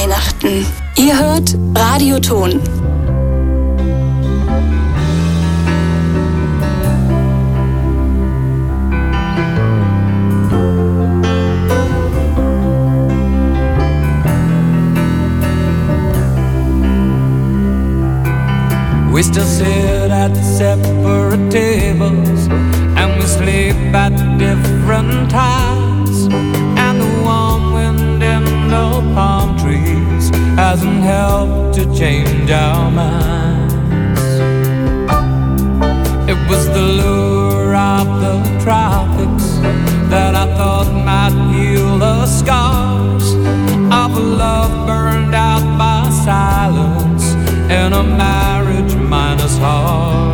Weihnachten. Ihr hört Radioton. We still sit at separate tables, and we sleep at different times. And the warm wind in the palm trees hasn't helped to change our minds. It was the lure of the tropics that I thought might heal the scars of a love burned out by silence in a marriage minus heart.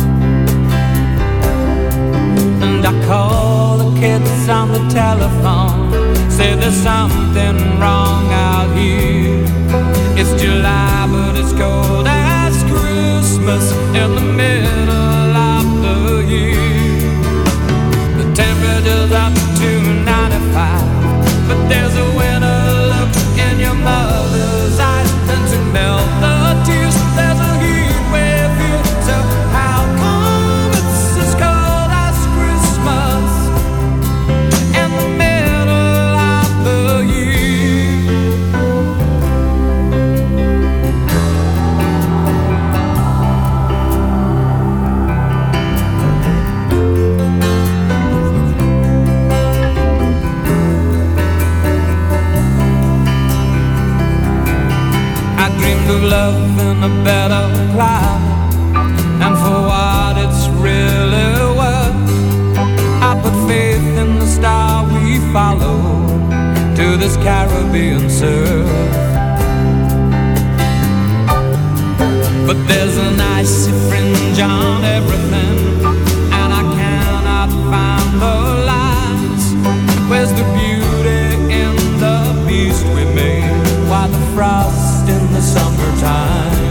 And I call the kids on the telephone, say there's something wrong out here. It's July but it's cold as Christmas in the middle of the year. The temperature's up to 95, but there's a winter look in your mother's eyes, and to melt the tears there's a heat wave here. So how come it's as cold as Christmas in the middle of the year? I dreamed of love in a better climate, and for what it's really worth, I put faith in the star we follow to this Caribbean surf. But there's an icy fringe on everything, and I cannot find the lines. Where's the beauty in the beast we made? Why the frost in the summertime?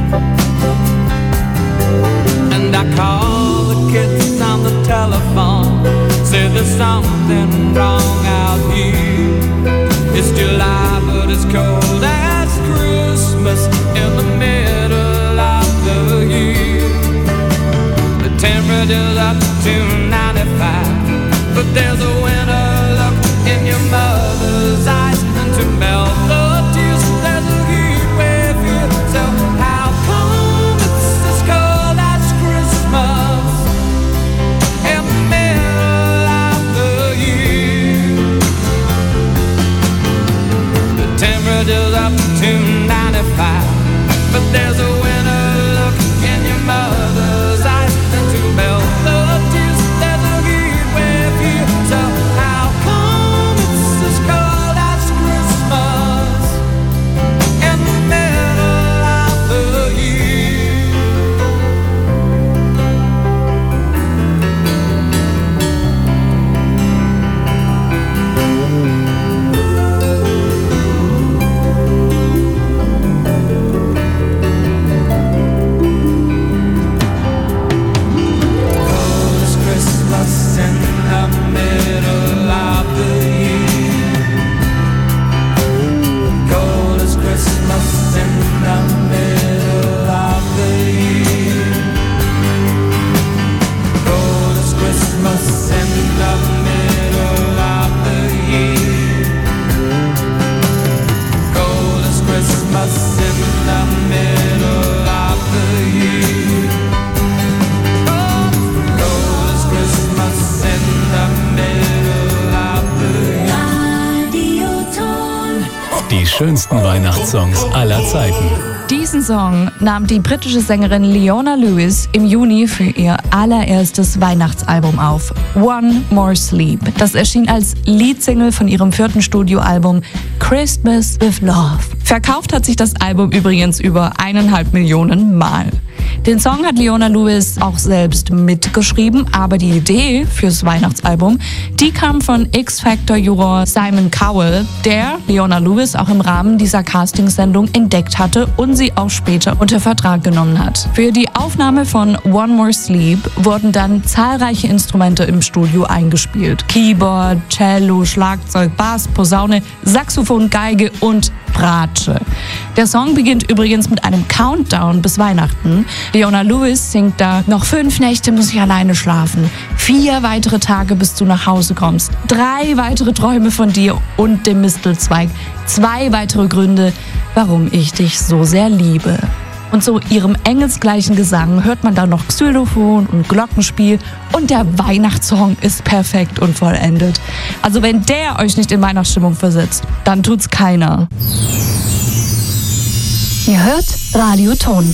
And I call the kids on the telephone, say there's something wrong out here. It's July but it's cold as Christmas in the middle of the year. The temperature's up to 95, but there's a winter look in your mother's eyes, and to melt the tears there's a heat wave here. So how come it's as cold as Christmas in the middle of the year? The temperature's up to 95, but there's a winter look in your mother's eyes, and to melt the tears there's a heat wave here. So how come it's as cold as Christmas in the middle of the year? Cold as Christmas in the middle of the year. Cold as Christmas in the middle of the year. Cold as Christmas in the middle of the year. Cold as Christmas in the middle of the year. Cold as Christmas in the middle of the year. Die schönsten Weihnachtssongs aller Zeiten. Diesen Song nahm die britische Sängerin Leona Lewis im Juni für ihr allererstes Weihnachtsalbum auf, One More Sleep. Das erschien als Leadsingle von ihrem 4. Studioalbum Christmas with Love. Verkauft hat sich das Album übrigens über 1,5 Millionen Mal. Den Song hat Leona Lewis auch selbst mitgeschrieben, aber die Idee fürs Weihnachtsalbum, die kam von X-Factor-Juror Simon Cowell, der Leona Lewis auch im Rahmen dieser Castingsendung entdeckt hatte und sie auch später unter Vertrag genommen hat. Für die Aufnahme von One More Sleep wurden dann zahlreiche Instrumente im Studio eingespielt. Keyboard, Cello, Schlagzeug, Bass, Posaune, Saxophon, Geige und Bratsche. Der Song beginnt übrigens mit einem Countdown bis Weihnachten. Leona Lewis singt da: Noch 5 Nächte muss ich alleine schlafen, 4 weitere Tage, bis du nach Hause kommst, 3 weitere Träume von dir und dem Mistelzweig, 2 weitere Gründe, warum ich dich so sehr liebe. Und zu ihrem engelsgleichen Gesang hört man dann noch Xylophon und Glockenspiel und der Weihnachtssong ist perfekt und vollendet. Also wenn der euch nicht in Weihnachtsstimmung versetzt, dann tut's keiner. Ihr hört Radio Ton.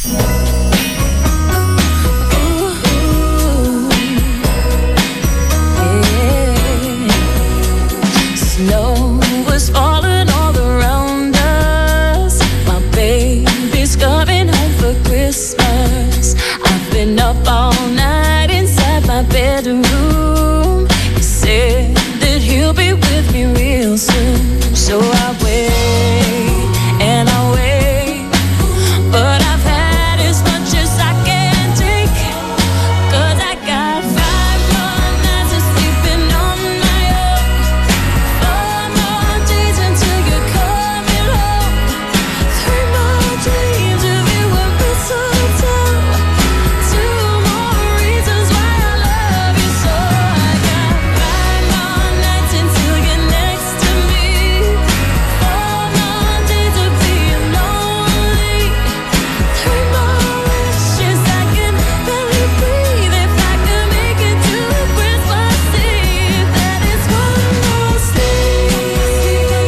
Snow was falling all around us. My baby's coming home for Christmas. I've been up all night inside my bedroom. He said that he'll be with me real soon. So I wait and I wait, but I've had as much as I can take. 'Cause I got 5 more nights of sleeping on my own, 4 more days until you're coming home, 3 more dreams of you and mistletoe, 2 more reasons why I love you so. I got 5 more nights until you're next to me, 4 more days of being lonely, 3 more wishes I can barely breathe if I could make it to Christmas Eve. That is 1 more sleep, 1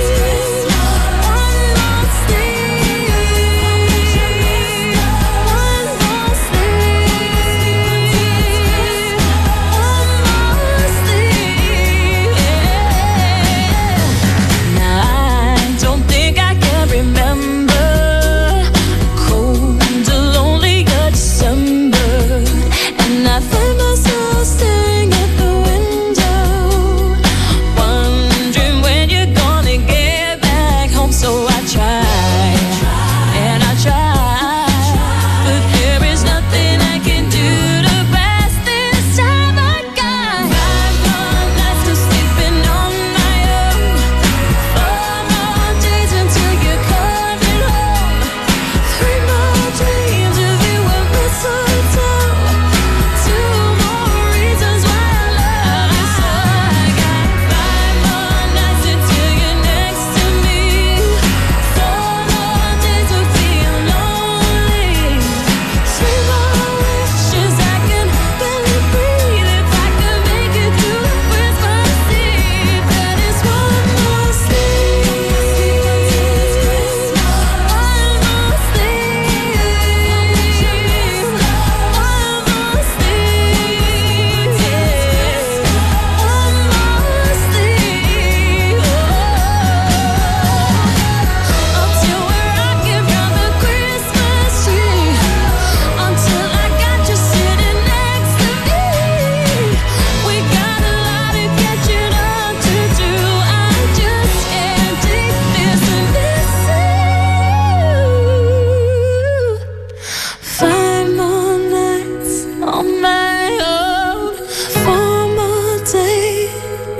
more sleep, 1 more sleep, 1 more sleep. Now I don't think I can remember a cold, lonely December, and I find myself staring at the window, wondering when you're gonna get back home. So I try and I try, but there is nothing I can do to pass this time. I got 5 more nights of sleeping on my own, 4 more days until you're coming home, 3 more dreams of you and mistletoe, 2 more reasons why I love you so. I got 5 more nights until you're next to me, 4 more days of being lonely, 3 more wishes I can barely breathe if I could make it through Christmas Eve. That is 1 more sleep, 1 more sleep, 1 more sleep, 1 more sleep. Until we're rocking round the Christmas tree, until I got you sitting next to me. We got a lot of catching up to do. I just can't take this and miss you. 5 more nights on my own, 4 more days,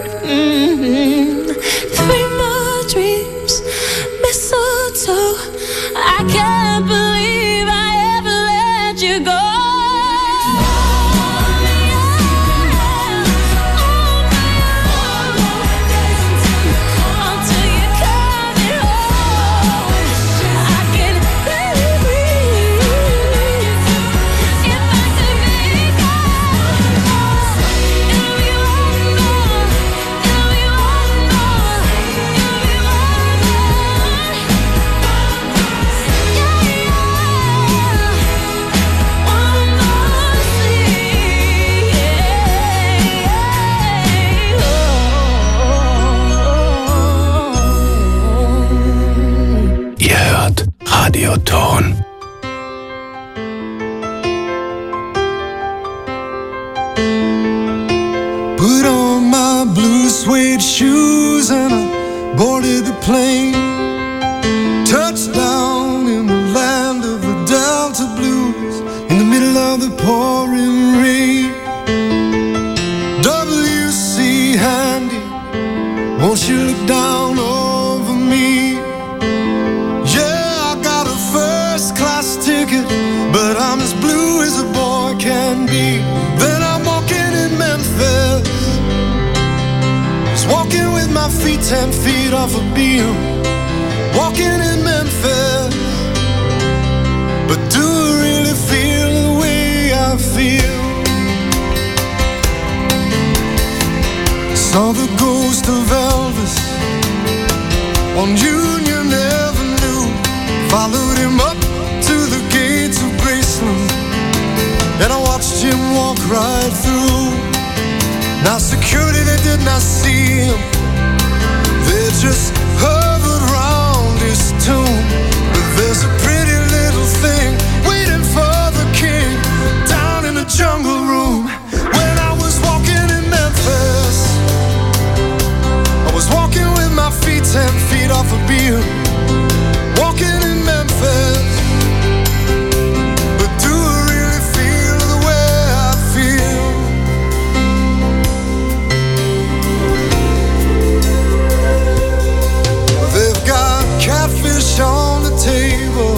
3 more dreams, mistletoe. I can't believe I ever let you go. Until you're coming home, I can barely breathe. If I could make it, it'll be 1 more, it'll be 1 more, it'll be 1 more. Yeah, yeah. feet 10 feet off a beam, walking in Memphis. But do I really feel the way I feel? Saw the ghost of Elvis on Union Avenue, followed him up to the gates of Graceland, and I watched him walk right through. Now security, they did not see him, they just hovered round his tomb. But there's a pretty little thing waiting for the king down in the jungle room. When I was walking in Memphis, I was walking with my feet 10 feet off a beam, walking in Memphis. But do I really feel the way I feel? They've got catfish on the table,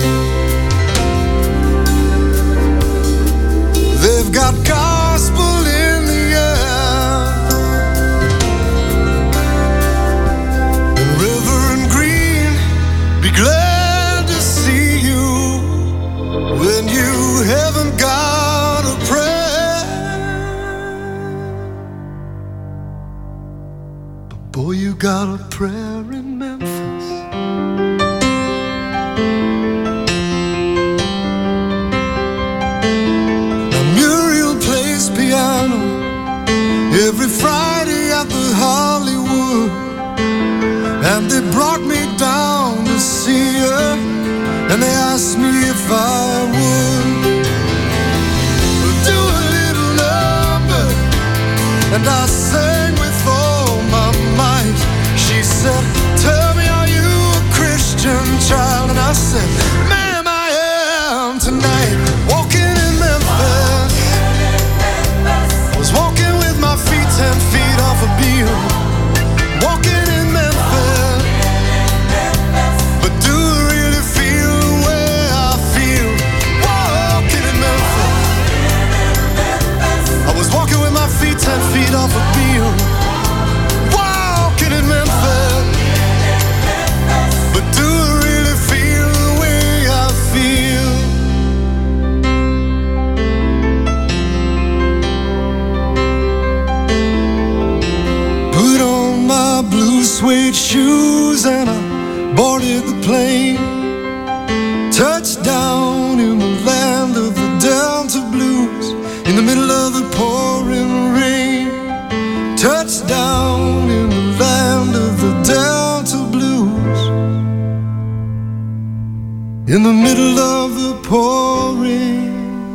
they've got gospel in the air, and Reverend Green, be glad to see you when you haven't got a prayer. But boy, you got a prayer in Memphis. Now Muriel plays piano every Friday at the Hollywood, and they brought me down to see her, and they asked me if I would do a little number, and I sang with all my might. She said, tell me, are you a Christian child? And I said, ma'am, I am tonight. Walking in Memphis, I was walking with my feet 10 feet off a beam, walking in Memphis. But do I really feel the way I feel? Walking in Memphis, I was walking with my feet 10 feet off a beam, walking in Memphis. But do I really feel the way I feel? Put on my blue suede shoes and I boarded the plane. Touched down in the land of the Delta Blues, in the middle of the pouring rain. Touched down in the land of the Delta Blues, in the middle of the pouring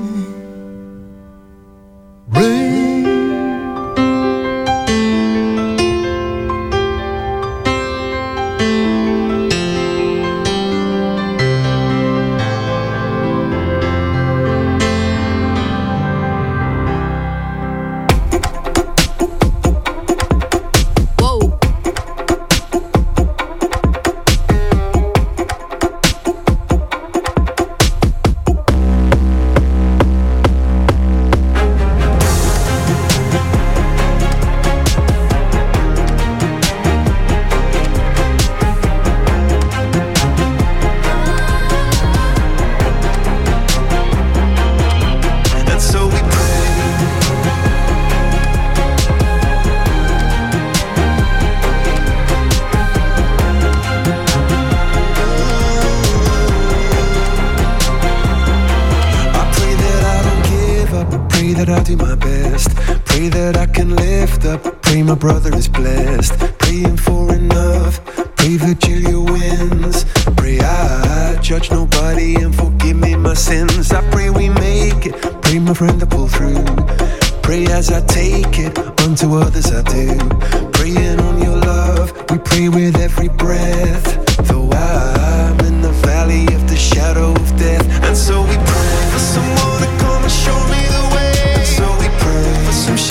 rain. My brother is blessed, praying for enough. Pray Virgilia wins. Pray I judge nobody and forgive me my sins. I pray we make it. Pray my friend to pull through. Pray as I take it, unto others I do. Praying on your love, we pray with every breath.